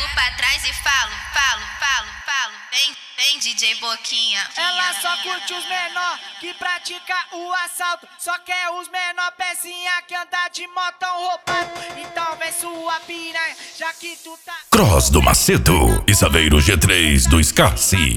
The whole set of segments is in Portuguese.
pra trás e falo. Vem DJ Boquinha. Ela só curte os menor que pratica o assalto. Só quer os menor pezinha que anda de motão roubado. Então vem sua piranha, já que tu tá... Cross do Macedo e Saveiro G3 do Scarce.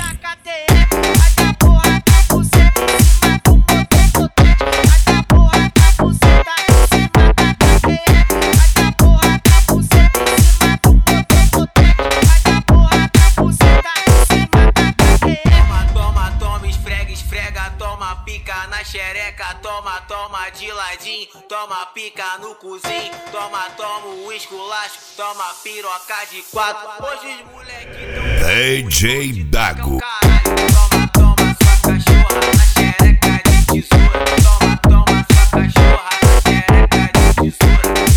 Na xereca, toma de ladinho, toma pica no cozinho, toma um esculacho, toma piroca de quatro. Hoje os moleque DJ Dago. Toma sua cachorra na xereca de tesoura, toma sua cachorra na xereca de tesoura.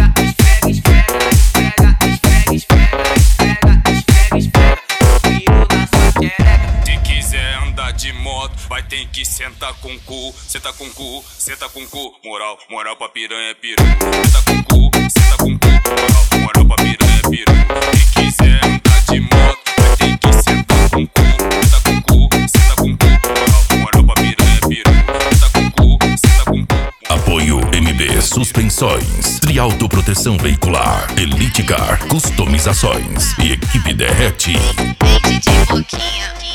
Piro na sua xereca. Se quiser andar de moto, vai ter que sentar com cu, senta com cu, senta com cu, moral pra piranha é peru. Senta com cu, moral pra piranha é peru. Se quiser andar de moto, vai ter que sentar com cu, senta com cu, moral pra piranha é peru. Senta com cu. Apoio MB Suspensões, Triauto Proteção Veicular, Elite Car Customizações e Equipe Derrete. Vem DJ Boquinha.